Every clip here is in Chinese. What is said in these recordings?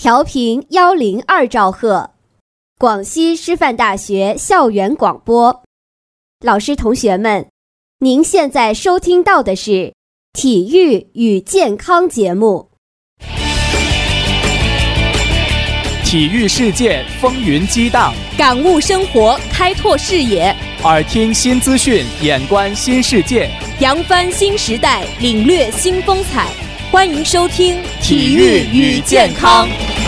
调频102兆赫，广西师范大学校园广播。老师同学们，您现在收听到的是体育与健康节目。 体育世界风云激荡， 感悟生活，开拓视野， 耳听新资讯，眼观新世界， 扬帆新时代，领略新风采。欢迎收听体育与健康。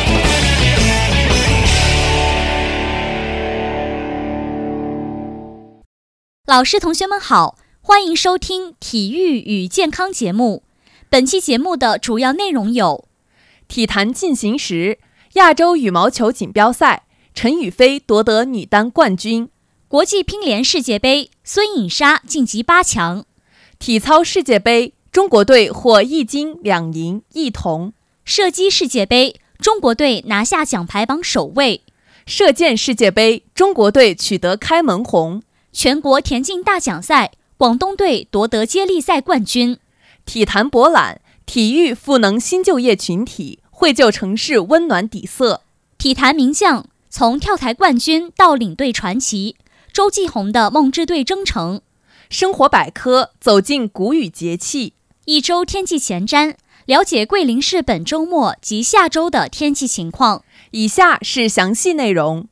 老师同学们好，欢迎收听体育与健康节目。本期节目的主要内容有： 体坛进行时，亚洲羽毛球锦标赛，陈雨菲夺得女单冠军； 国际乒联世界杯，孙颖莎晋级8强； 体操世界杯，中国队获1金2银1铜； 射击世界杯，中国队拿下奖牌榜首位； 射箭世界杯，中国队取得开门红； 全国田径大奖赛，广东队夺得接力赛冠军； 体坛博览，体育赋能新就业群体，绘就城市温暖底色； 体坛名将，从跳台冠军到领队传奇，周继红的梦之队征程； 生活百科，走进谷雨节气； 一周天气前瞻，了解桂林市本周末及下周的天气情况。 以下是详细内容。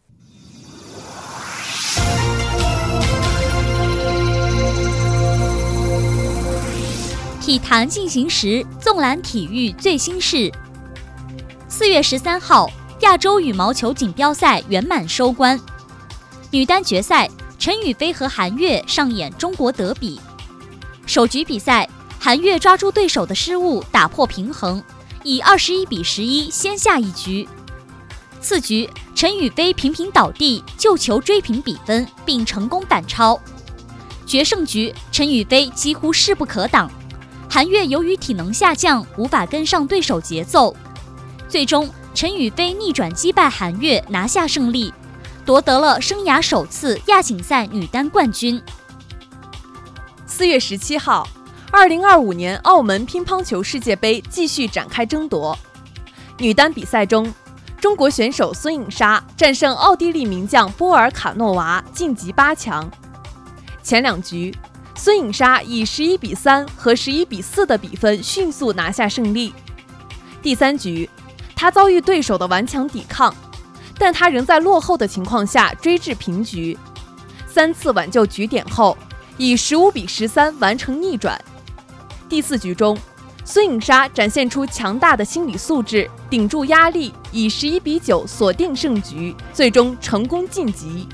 体坛进行时，纵览体育最新事。4月13号，亚洲羽毛球锦标赛圆满收官。女单决赛，陈雨菲和韩悦上演中国德比。首局比赛，韩悦抓住对手的失误，打破平衡，以21比11先下一局。次局，陈雨菲频频倒地，救球追平比分，并成功反超。决胜局，陈雨菲几乎势不可挡。韩悦由于体能下降，无法跟上对手节奏，最终陈雨菲逆转击败韩悦，拿下胜利，夺得了生涯首次亚锦赛女单冠军。 4月17号，2025年澳门乒乓球世界杯继续展开争夺。女单比赛中，中国选手孙颖莎战胜奥地利名将波尔卡诺娃，晋级8强。前两局，孙颖莎以11比3和11比4的比分迅速拿下胜利。第3局，她遭遇对手的顽强抵抗，但她仍在落后的情况下追至平局。3次挽救局点后，以15比13完成逆转。第4局中，孙颖莎展现出强大的心理素质，顶住压力，以11比9锁定胜局，最终成功晋级。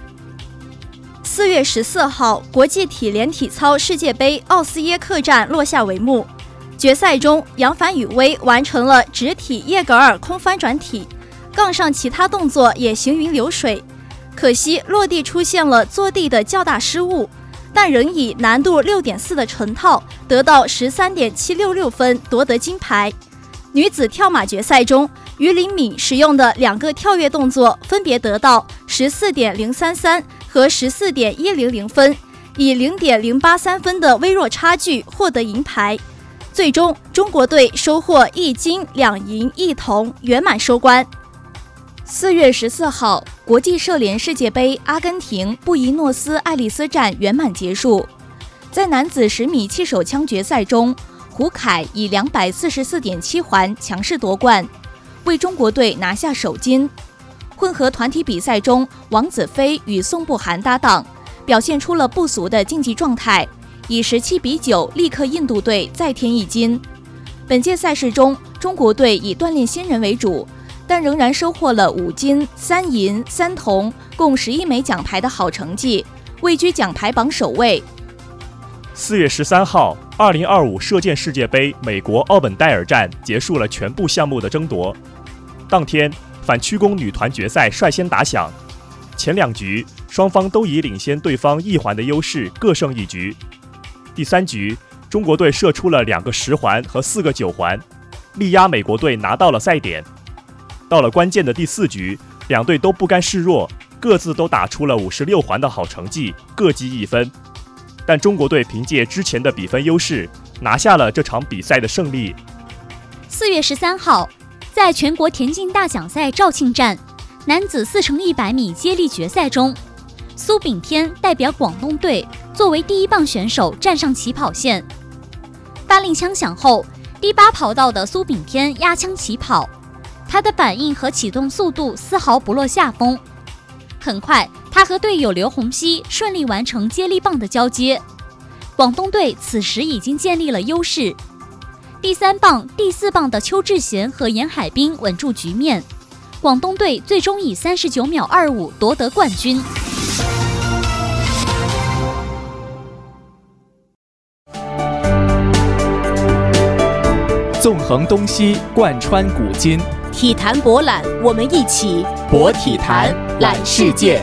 4月14号，国际体联体操世界杯奥斯耶克站落下帷幕。决赛中，杨凡雨薇完成了直体叶格尔空翻转体，杠上其他动作也行云流水。可惜落地出现了坐地的较大失误，但仍以难度6.4的成套得到13.766分，夺得金牌。女子跳马决赛中，于林敏使用的2个跳跃动作分别得到14.033和14.100分，以0.083分的微弱差距获得银牌。最终，中国队收获1金2银1铜，圆满收官。 4月14号，国际射联世界杯阿根廷布宜诺斯艾利斯站圆满结束。在男子10米气手枪决赛中，胡凯以244.7环强势夺冠，为中国队拿下首金。混合团体比赛中，王子飞与宋步涵搭档，表现出了不俗的竞技状态，以17比9力克印度队，再添1金。本届赛事中，中国队以锻炼新人为主，但仍然收获了5金、3银、3铜，共11枚奖牌的好成绩，位居奖牌榜首位。 4月13号，2025射箭世界杯美国奥本戴尔站结束了全部项目的争夺。当天，反曲弓女团决赛率先打响，前2局双方都以领先对方1环的优势各胜1局。第3局，中国队射出了2个10环和4个9环，力压美国队拿到了赛点。到了关键的第4局，两队都不甘示弱，各自都打出了56环的好成绩，各积1分。但中国队凭借之前的比分优势，拿下了这场比赛的胜利。 4月13号， 在全国田径大奖赛肇庆站男子4×100米接力决赛中，苏炳添代表广东队作为第一棒选手站上起跑线。发令枪响后，第8跑道的苏炳添压枪起跑，他的反应和启动速度丝毫不落下风。很快，他和队友刘洪熙顺利完成接力棒的交接。广东队此时已经建立了优势。第3棒、第4棒的邱志贤和严海滨稳住局面，广东队最终以39秒25夺得冠军。 纵横东西，贯穿古今， 体坛博览，我们一起博体坛，览世界。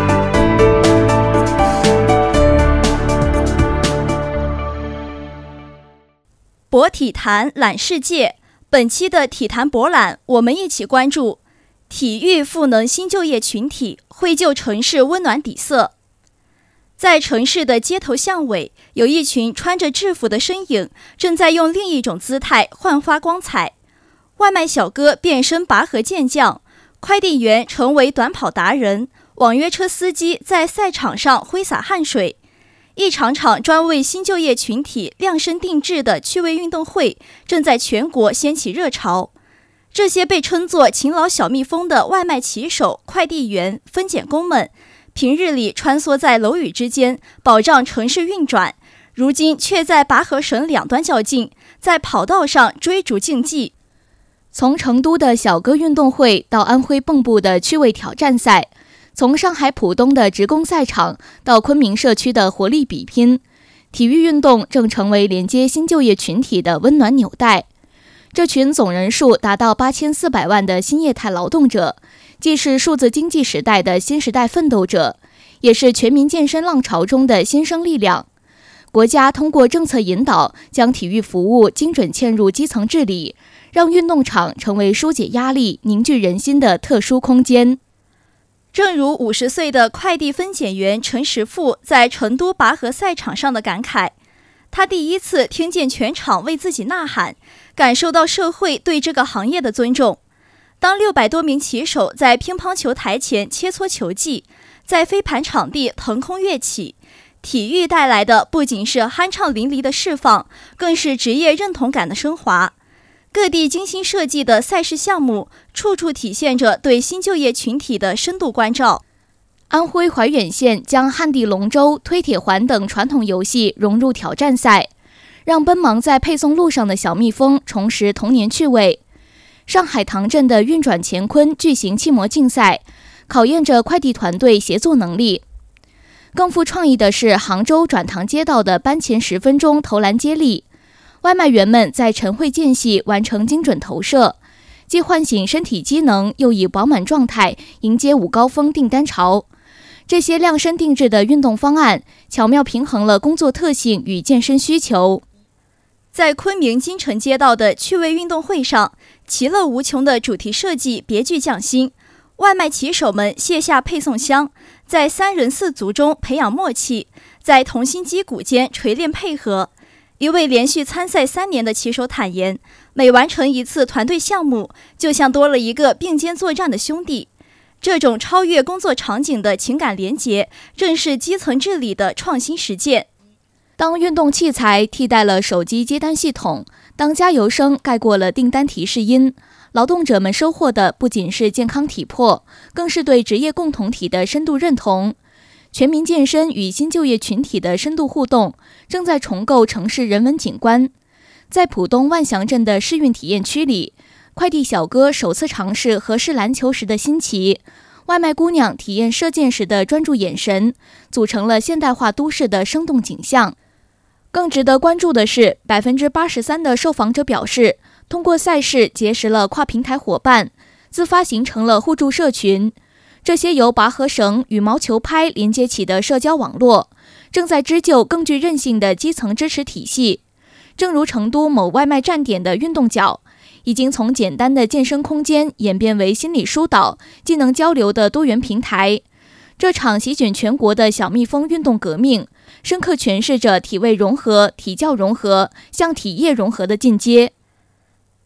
博体坛，览世界。本期的体坛博览，我们一起关注体育赋能新就业群体，绘就城市温暖底色。在城市的街头巷尾，有一群穿着制服的身影，正在用另一种姿态焕发光彩。外卖小哥变身拔河健将，快递员成为短跑达人，网约车司机在赛场上挥洒汗水。一场场专为新就业群体量身定制的趣味运动会正在全国掀起热潮。这些被称作勤劳小蜜蜂的外卖骑手、快递员、分拣工们，平日里穿梭在楼宇之间，保障城市运转，如今却在拔河绳两端较劲，在跑道上追逐竞技。 从成都的小哥运动会到安徽蚌埠的趣味挑战赛，从上海浦东的职工赛场到昆明社区的活力比拼，体育运动正成为连接新就业群体的温暖纽带。这群总人数达到8400万的新业态劳动者，既是数字经济时代的新时代奋斗者，也是全民健身浪潮中的新生力量。国家通过政策引导，将体育服务精准嵌入基层治理，让运动场成为疏解压力、凝聚人心的特殊空间。 正如50岁的快递分拣员陈实富在成都拔河赛场上的感慨，他第一次听见全场为自己呐喊，感受到社会对这个行业的尊重。当600多名骑手在乒乓球台前切磋球技，在飞盘场地腾空跃起，体育带来的不仅是酣畅淋漓的释放，更是职业认同感的升华。各地精心设计的赛事项目，处处体现着对新就业群体的深度关照。 安徽怀远县将旱地龙舟、推铁环等传统游戏融入挑战赛，让奔忙在配送路上的小蜜蜂重拾童年趣味。上海唐镇的运转乾坤巨型气模竞赛，考验着快递团队协作能力。更富创意的是杭州转塘街道的班前10分钟投篮接力，外卖员们在晨会间隙完成精准投射，既唤醒身体机能，又以饱满状态迎接午高峰订单潮。这些量身定制的运动方案，巧妙平衡了工作特性与健身需求。 在昆明金城街道的趣味运动会上，其乐无穷的主题设计别具匠心。外卖骑手们卸下配送箱，在3人4组中培养默契，在同心击鼓间锤炼配合。一位连续参赛3年的骑手坦言，每完成一次团队项目，就像多了一个并肩作战的兄弟。这种超越工作场景的情感连结，正是基层治理的创新实践。 当运动器材替代了手机接单系统，当加油声盖过了订单提示音，劳动者们收获的不仅是健康体魄，更是对职业共同体的深度认同。全民健身与新就业群体的深度互动，正在重构城市人文景观。在浦东万祥镇的试运体验区里，快递小哥首次尝试合适篮球时的新奇，外卖姑娘体验射箭时的专注眼神，组成了现代化都市的生动景象。更值得关注的是，83%的受访者表示，通过赛事结识了跨平台伙伴，自发形成了互助社群。这些由拔河绳、羽毛球拍连接起的社交网络，正在织就更具韧性的基层支持体系。正如成都某外卖站点的运动角，已经从简单的健身空间演变为心理疏导、技能交流的多元平台。这场席卷全国的小蜜蜂运动革命，深刻诠释着体位融合、体教融合向体业融合的进阶。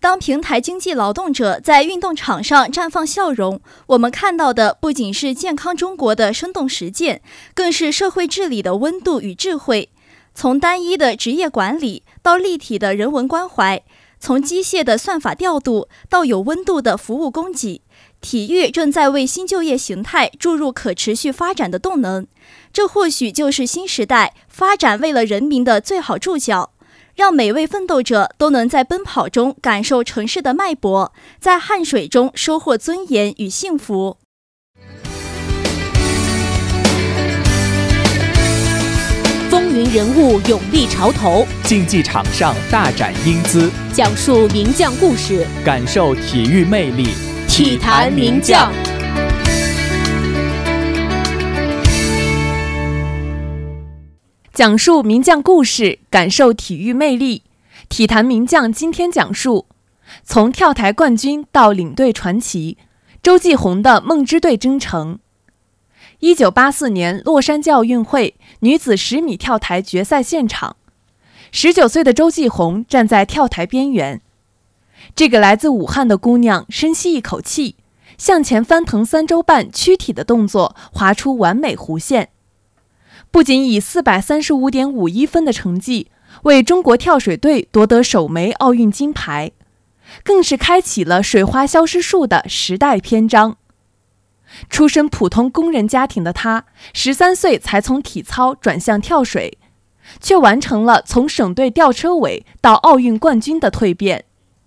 当平台经济劳动者在运动场上绽放笑容，我们看到的不仅是健康中国的生动实践，更是社会治理的温度与智慧。从单一的职业管理到立体的人文关怀，从机械的算法调度到有温度的服务供给，体育正在为新就业形态注入可持续发展的动能。这或许就是新时代发展为了人民的最好注脚。让每位奋斗者都能在奔跑中感受城市的脉搏，在汗水中收获尊严与幸福。 风云人物勇立潮头， 竞技场上大展英姿， 讲述名将故事， 感受体育魅力， 体坛名将。 讲述名将故事，感受体育魅力。体坛名将今天讲述从跳台冠军到领队传奇，周继红的梦之队征程。1984年洛杉矶奥运会女子10米跳台决赛现场，19岁的周继红站在跳台边缘。这个来自武汉的姑娘深吸一口气，向前翻腾3周半躯体的动作划出完美弧线。不仅以435.51分的成绩为中国跳水队夺得首枚奥运金牌，更是开启了水花消失术的时代篇章。出身普通工人家庭的他，13岁才从体操转向跳水，却完成了从省队吊车尾到奥运冠军的蜕变。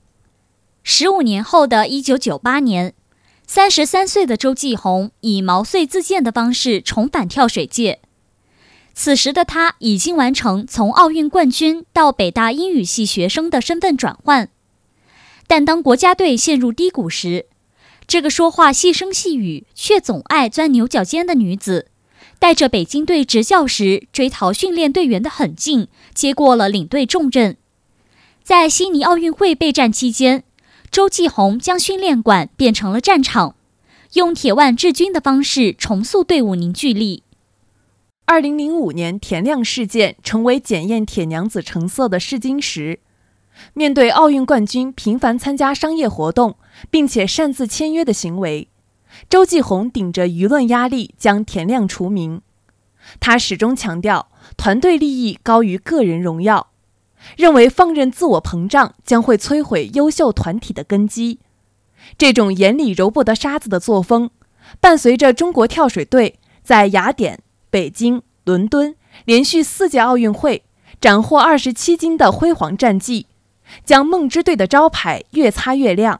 15年后的1998年，33岁的周继红以毛遂自荐的方式重返跳水界。此时的他已经完成从奥运冠军到北大英语系学生的身份转换，但当国家队陷入低谷时，这个说话细声细语却总爱钻牛角尖的女子，带着北京队执教时追讨训练队员的狠劲，接过了领队重任。在悉尼奥运会备战期间，周继红将训练馆变成了战场，用铁腕治军的方式重塑队伍凝聚力。 2005年田亮事件成为检验铁娘子成色的试金石。面对奥运冠军频繁参加商业活动并且擅自签约的行为，周继红顶着舆论压力将田亮除名。他始终强调团队利益高于个人荣耀，认为放任自我膨胀将会摧毁优秀团体的根基。这种眼里揉不得沙子的作风，伴随着中国跳水队在雅典、北京、伦敦连续4届奥运会斩获27金的辉煌战绩，将梦之队的招牌越擦越亮。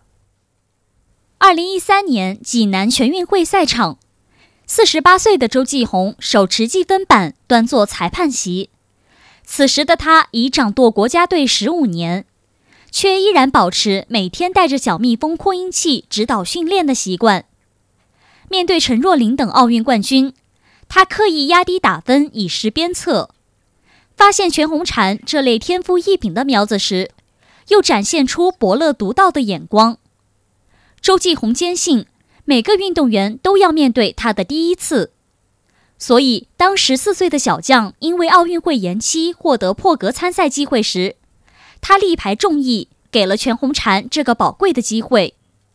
2013年济南全运会赛场，48岁的周继红手持计分板端坐裁判席。此时的他已掌舵国家队15年，却依然保持每天带着小蜜蜂扩音器指导训练的习惯。面对陈若琳等奥运冠军，他刻意压低打分以示鞭策。发现全红婵这类天赋异禀的苗子时，又展现出伯乐独到的眼光。周继红坚信每个运动员都要面对他的第一次，所以当14岁的小将因为奥运会延期获得破格参赛机会时，他力排众议，给了全红婵这个宝贵的机会。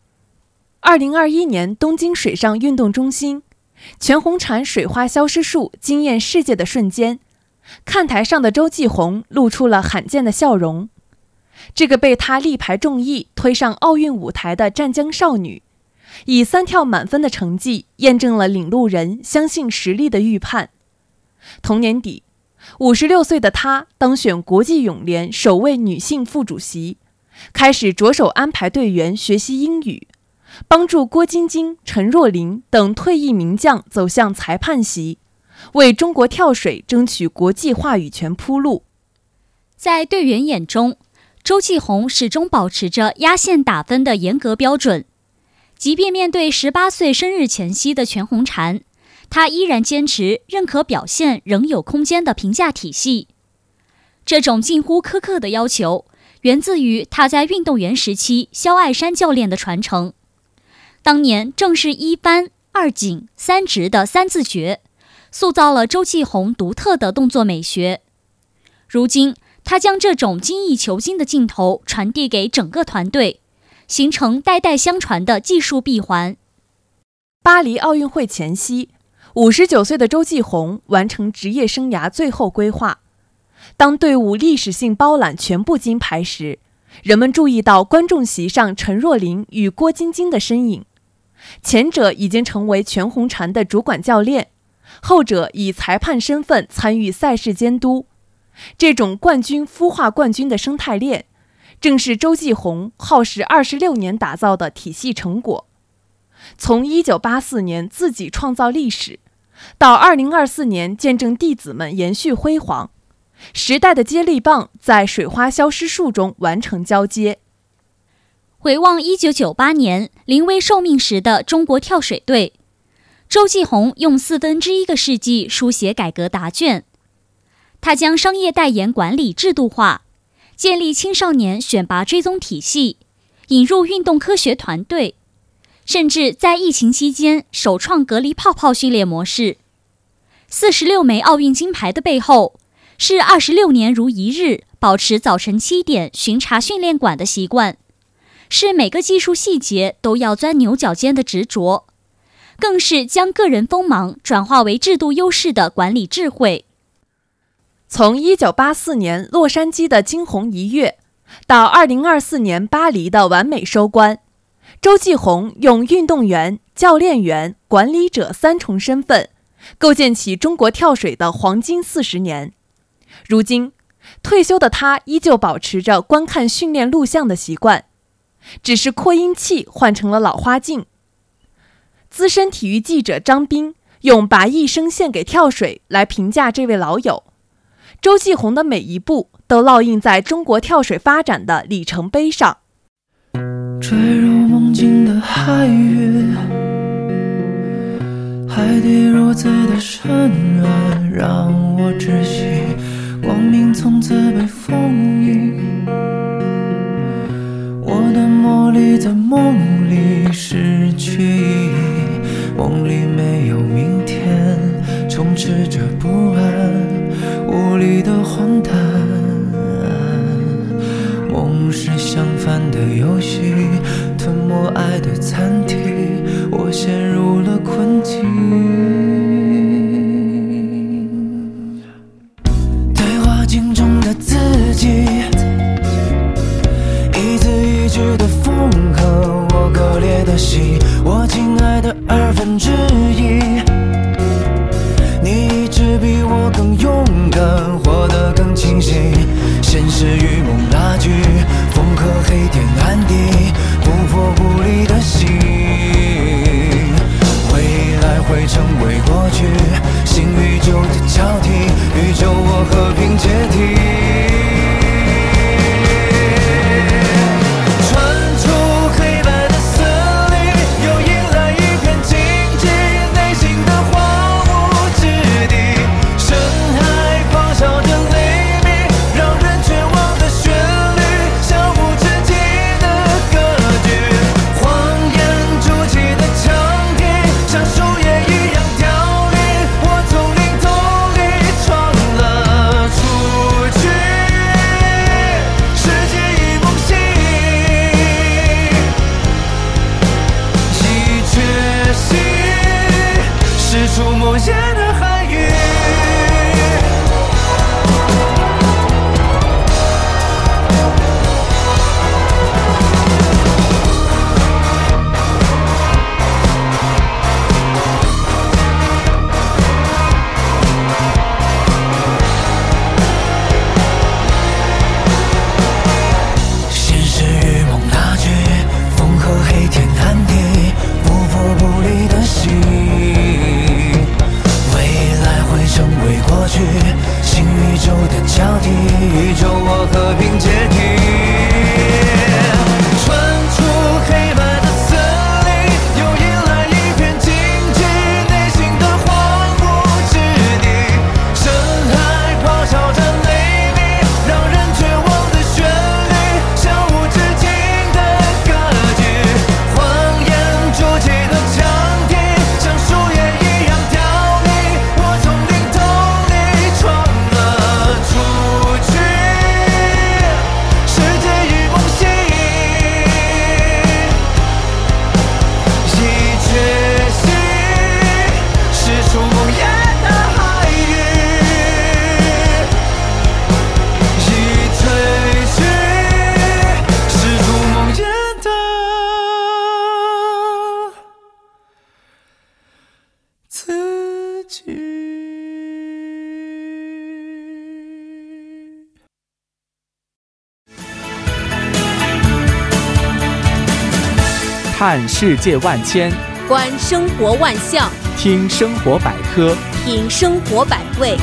2021年东京水上运动中心，全红婵水花消失术惊艳世界的瞬间，看台上的周继红露出了罕见的笑容。这个被他力排众议推上奥运舞台的湛江少女，以3跳满分的成绩验证了领路人相信实力的预判。同年底，56岁的她当选国际泳联首位女性副主席，开始着手安排队员学习英语，帮助郭晶晶、陈若琳等退役名将走向裁判席，为中国跳水争取国际话语权铺路。 在队员眼中，周继红始终保持着压线打分的严格标准，即便面对18岁生日前夕的全红婵，他依然坚持认可表现仍有空间的评价体系。这种近乎苛刻的要求，源自于他在运动员时期肖爱山教练的传承。当年正是1翻、2紧、3直的3字诀，塑造了周继红独特的动作美学。如今他将这种精益求精的劲头传递给整个团队，形成代代相传的技术闭环。 巴黎奥运会前夕，59岁的周继红完成职业生涯最后规划。当队伍历史性包揽全部金牌时，人们注意到观众席上陈若琳与郭晶晶的身影。前者已经成为全红婵的主管教练，后者以裁判身份参与赛事监督。这种冠军孵化冠军的生态链，正是周继红耗时26年打造的体系成果。从1984年自己创造历史，到2024年见证弟子们延续辉煌，时代的接力棒在水花消失术中完成交接。 回望1998年临危受命时的中国跳水队，周继红用1/4个世纪书写改革答卷。他将商业代言管理制度化，建立青少年选拔追踪体系，引入运动科学团队，甚至在疫情期间首创隔离泡泡训练模式。46枚奥运金牌的背后，是26年如一日保持早晨7点巡查训练馆的习惯，是每个技术细节都要钻牛角尖的执着，更是将个人锋芒转化为制度优势的管理智慧。 从1984年洛杉矶的惊鸿一跃，到2024年巴黎的完美收官，周继红用运动员、教练员、管理者3重身份，构建起中国跳水的黄金40年。如今，退休的他依旧保持着观看训练录像的习惯，只是扩音器换成了老花镜。资深体育记者张斌用把一生献给跳水来评价这位老友。周继红的每一步都烙印在中国跳水发展的里程碑上。 坠入梦境的海域，海底如此的深暗，让我窒息，光明从此被封印。我的魔力在梦里失去意义，梦里没有明天，充斥着不安，无力的荒诞。梦是相反的游戏，吞没爱的残体，我陷入了困境。对话镜中的自己，一字一句的缝合我割裂的心，我亲爱的1/2，你一直比我更勇敢，活得更清醒。现实与梦拉锯，风和黑天暗地，不破不离的心，未来会成为过去，新宇宙的交替，宇宙我和平解体。穿出黑白的森林，有己。 看世界万千， 观生活万象， 听生活百科， 品生活百味。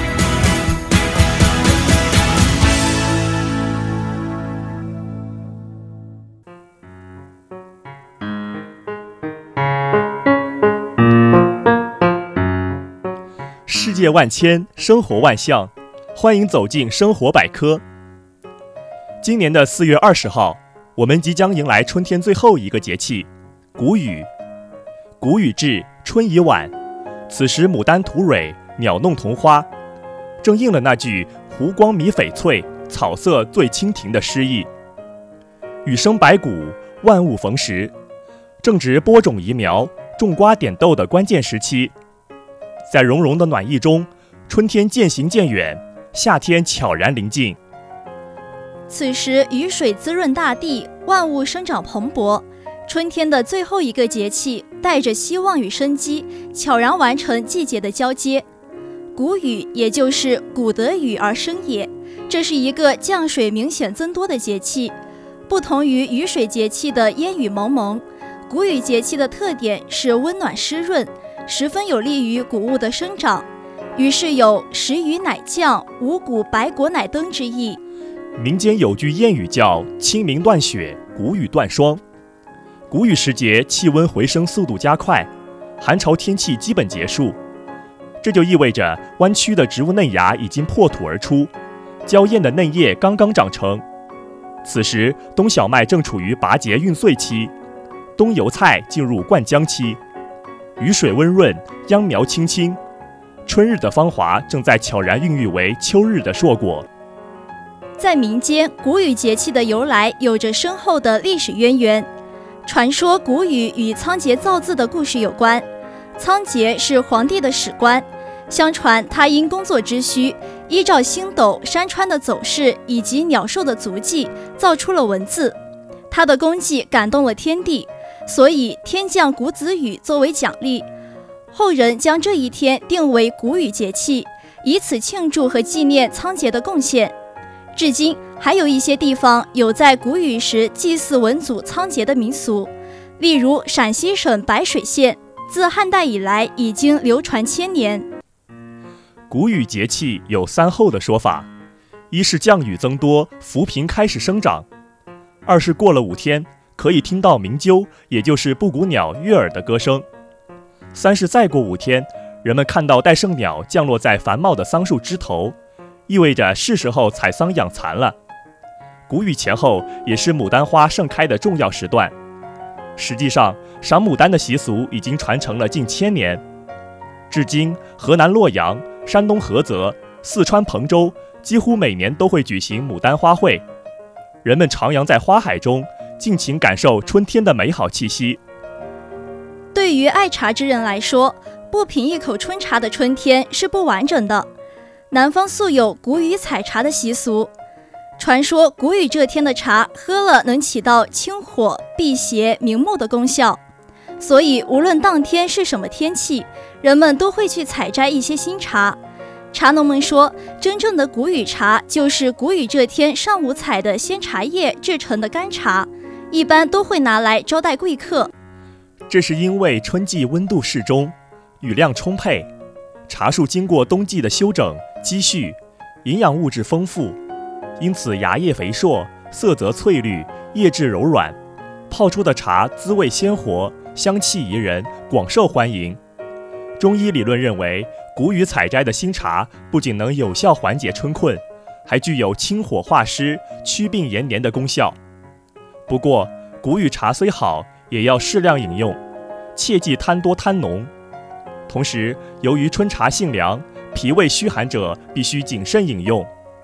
世界万千，生活万象，欢迎走进生活百科。今年的4月20号，我们即将迎来春天最后一个节气——谷雨。谷雨至，春已晚，此时牡丹吐蕊，鸟弄同花，正应了那句“湖光米翡翠，草色最蜻蜓”的诗意。雨生百谷，万物逢时，正值播种移苗、种瓜点豆的关键时期。在融融的暖意中，春天渐行渐远，夏天悄然临近。 此时雨水滋润大地，万物生长蓬勃。春天的最后一个节气，带着希望与生机，悄然完成季节的交接。谷雨也就是谷得雨而生也，这是一个降水明显增多的节气。不同于雨水节气的烟雨蒙蒙，谷雨节气的特点是温暖湿润，十分有利于谷物的生长，于是有时雨乃降，五谷百果乃登之意。 民间有句谚语叫清明断雪，谷雨断霜。谷雨时节，气温回升速度加快，寒潮天气基本结束，这就意味着弯曲的植物嫩芽已经破土而出，娇艳的嫩叶刚刚长成。此时冬小麦正处于拔节孕穗期，冬油菜进入灌浆期，雨水温润，秧苗青青，春日的芳华正在悄然孕育为秋日的硕果。 在民间，谷雨节气的由来有着深厚的历史渊源。传说谷雨与仓颉造字的故事有关。仓颉是皇帝的史官，相传他因工作之需，依照星斗、山川的走势以及鸟兽的足迹，造出了文字。他的功绩感动了天地，所以天降谷子雨作为奖励。后人将这一天定为谷雨节气，以此庆祝和纪念仓颉的贡献。至今还有一些地方有在谷雨时祭祀文祖仓颉的民俗，例如陕西省白水县，自汉代以来已经流传千年。 谷雨节气有3候的说法：一是降雨增多，浮萍开始生长；二是过了5天，可以听到鸣鸠，也就是布谷鸟悦耳的歌声；三是再过5天，人们看到戴胜鸟降落在繁茂的桑树枝头，意味着是时候采桑养蚕了。谷雨前后也是牡丹花盛开的重要时段。实际上，赏牡丹的习俗已经传承了近1000年。至今，河南洛阳、山东菏泽、四川彭州几乎每年都会举行牡丹花会，人们徜徉在花海中，尽情感受春天的美好气息。 对于爱茶之人来说，不品一口春茶的春天是不完整的。南方素有谷雨采茶的习俗，传说谷雨这天的茶喝了能起到清火、辟邪、明目的功效，所以无论当天是什么天气，人们都会去采摘一些新茶。茶农们说，真正的谷雨茶就是谷雨这天上午采的鲜茶叶制成的干茶，一般都会拿来招待贵客。 这是因为春季温度适中，雨量充沛，茶树经过冬季的休整积蓄，营养物质丰富，因此芽叶肥硕，色泽翠绿，叶质柔软，泡出的茶滋味鲜活，香气宜人，广受欢迎。中医理论认为，谷雨采摘的新茶不仅能有效缓解春困，还具有清火化湿、祛病延年的功效。不过，谷雨茶虽好，也要适量饮用，切忌贪多贪浓。同时，由于春茶性凉，脾胃虚寒者必须谨慎饮用。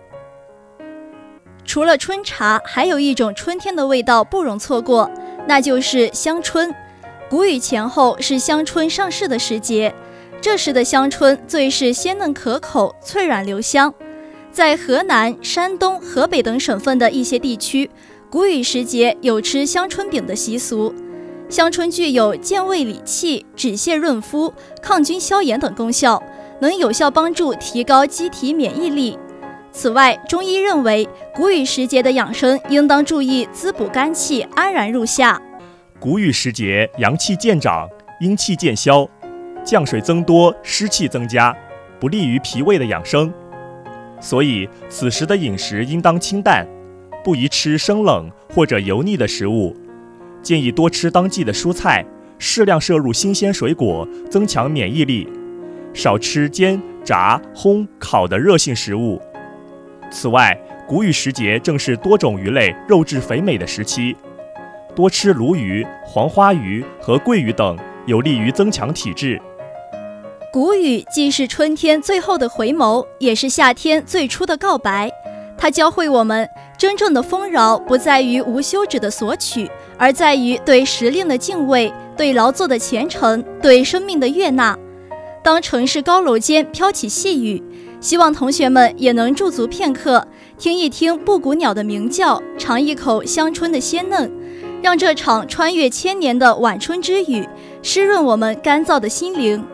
除了春茶，还有一种春天的味道不容错过，那就是香椿。谷雨前后是香椿上市的时节，这时的香椿最是鲜嫩可口，脆软留香。在河南、山东、河北等省份的一些地区，谷雨时节有吃香椿饼的习俗。香椿具有健胃理气、止泻润肤、抗菌消炎等功效， 能有效帮助提高机体免疫力。此外，中医认为谷雨时节的养生应当注意滋补肝气，安然入夏。 谷雨时节，阳气渐长，阴气渐消，降水增多，湿气增加，不利于脾胃的养生。所以此时的饮食应当清淡，不宜吃生冷或者油腻的食物，建议多吃当季的蔬菜，适量摄入新鲜水果，增强免疫力，少吃煎、炸、烘、烤的热性食物。此外，谷雨时节正是多种鱼类肉质肥美的时期，多吃鲈鱼、黄花鱼和桂鱼等，有利于增强体质。 谷雨既是春天最后的回眸，也是夏天最初的告白。它教会我们，真正的丰饶不在于无休止的索取，而在于对时令的敬畏，对劳作的虔诚，对生命的悦纳。当城市高楼间飘起细雨，希望同学们也能驻足片刻，听一听布谷鸟的鸣叫，尝一口香椿的鲜嫩，让这场穿越千年的晚春之雨湿润我们干燥的心灵。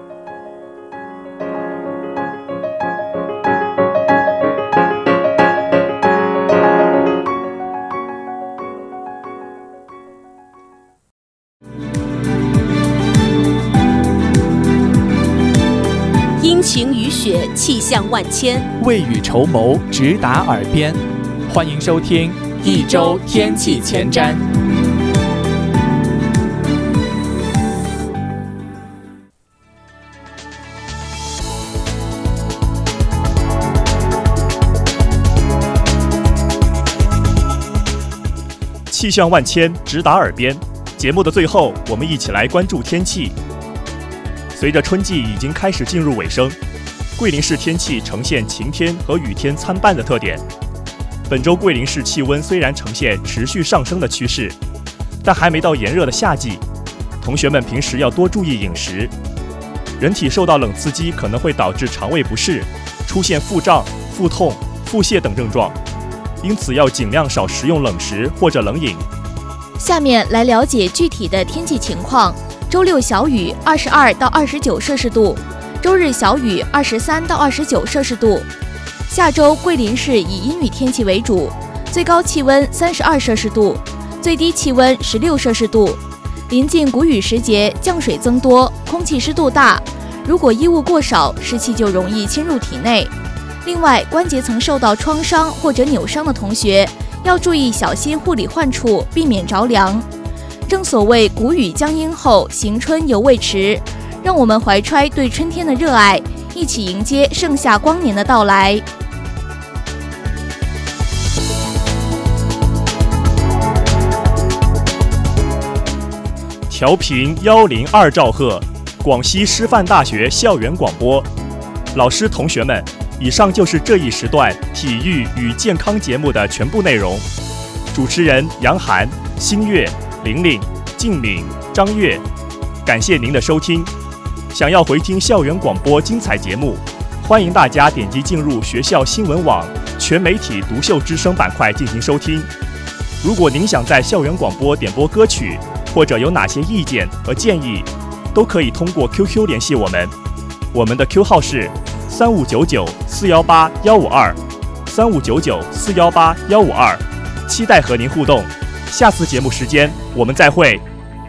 阴晴雨雪，气象万千， 未雨绸缪，直达耳边。欢迎收听一周天气前瞻。 气象万千，直达耳边。节目的最后，我们一起来关注天气。随着春季已经开始进入尾声，桂林市天气呈现晴天和雨天参半的特点。本周桂林市气温虽然呈现持续上升的趋势，但还没到炎热的夏季，同学们平时要多注意饮食。人体受到冷刺激可能会导致肠胃不适，出现腹胀、腹痛、腹泻等症状，因此要尽量少食用冷食或者冷饮。 下面来了解具体的天气情况。周六小雨22到29摄氏度，周日小雨23到29摄氏度。下周桂林市以阴雨天气为主，最高气温32摄氏度，最低气温16摄氏度。临近谷雨时节，降水增多，空气湿度大，如果衣物过少，湿气就容易侵入体内。另外，关节曾受到创伤或者扭伤的同学，要注意小心护理患处，避免着凉。正所谓谷雨将阴后，行春犹未迟，让我们怀揣对春天的热爱，一起迎接盛夏光年的到来。 调频102兆赫，广西师范大学校园广播。老师、同学们，以上就是这一时段体育与健康节目的全部内容。主持人杨涵、新月、玲玲、静敏、张悦，感谢您的收听。想要回听校园广播精彩节目，欢迎大家点击进入学校新闻网全媒体独秀之声板块进行收听。如果您想在校园广播点播歌曲，或者有哪些意见和建议，都可以通过 QQ 联系我们。我们的 Q 号是3599-418-152，3599-418-152，期待和您互动。下次节目时间我们再会。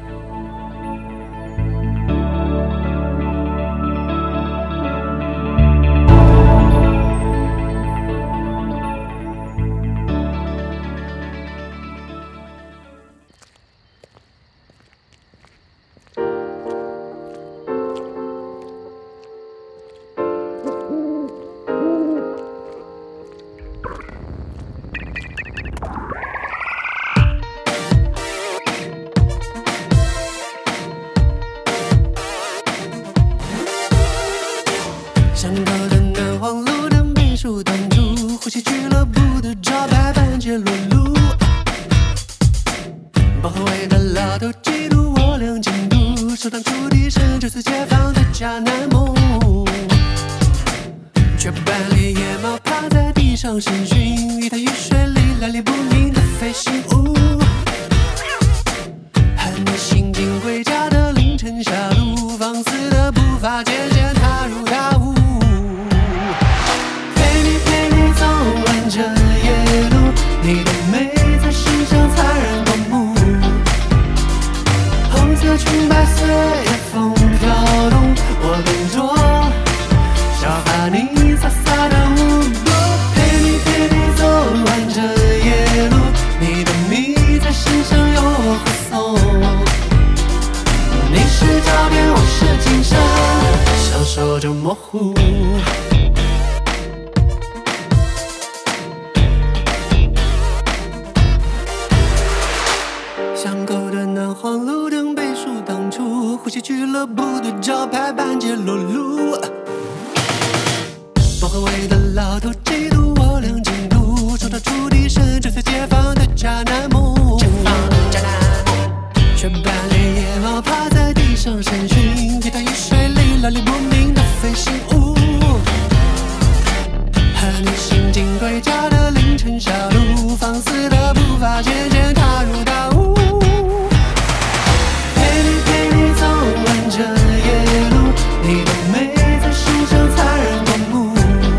上高的南黄路灯被树挡住，呼吸俱乐部的招牌板街裸露，薄荷味的老头嫉妒我俩进度，手当触地声这次解放的迦南梦，雀斑猎野猫趴在地上审讯，一滩雨水里来历不明的飞行物，和你行进回家的凌晨下路，放肆的步伐渐渐踏入大雾。 着模糊。巷口的南黄路灯被树挡住，呼吸俱乐部的招牌半截裸露。薄荷味的老头嫉妒我亮进度，说他出地深追随解放的渣男梦。却扮脸野猫趴在地上审讯，替他雨水里劳力不明的飞行物。和你行进轨交的凌晨小路，放肆的步伐渐渐踏入大雾。陪你走完这夜路，你的美在身上残忍夺目。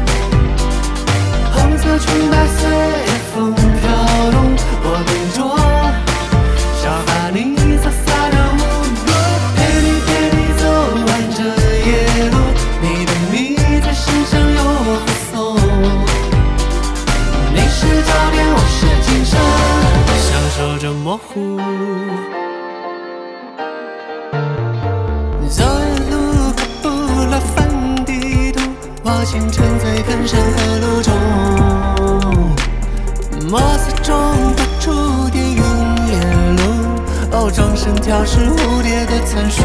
红色裙摆随风飘动，我笨拙效法你洒洒的舞步。陪你走完这夜路，你的谜在身上由我护送。你是焦点，我是精神，享受着模糊。走路快步来翻地图，我虔诚在看山河路中。暮色中发出电云夜路，哦，钟声跳是蝴蝶的参数。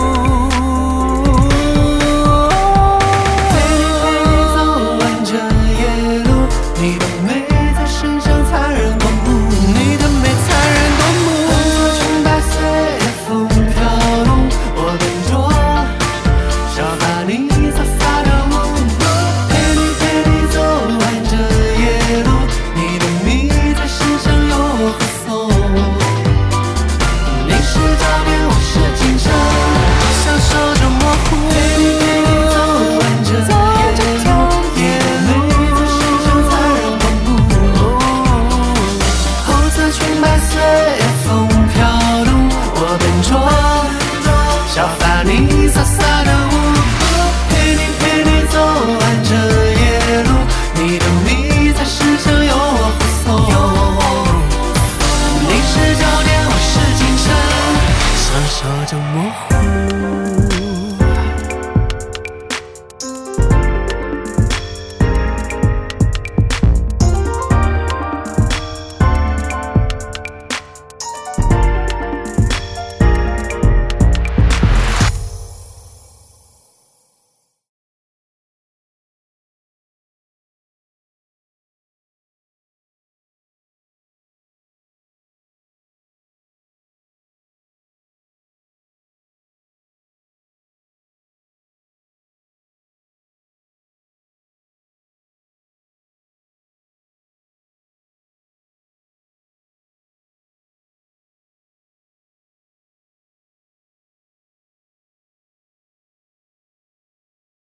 陪你走完这夜路，你的美在身上残忍夺目，你的美残忍夺目。红色裙摆随风飘动，我笨拙效法你洒洒的舞步。陪你走完这夜路，你的谜在身上由我护送。你是焦点，我是精神，享受着模糊。陪你走完这夜路，你的美在身上残忍夺目。红色裙摆随风飘动，我笨拙效法你洒洒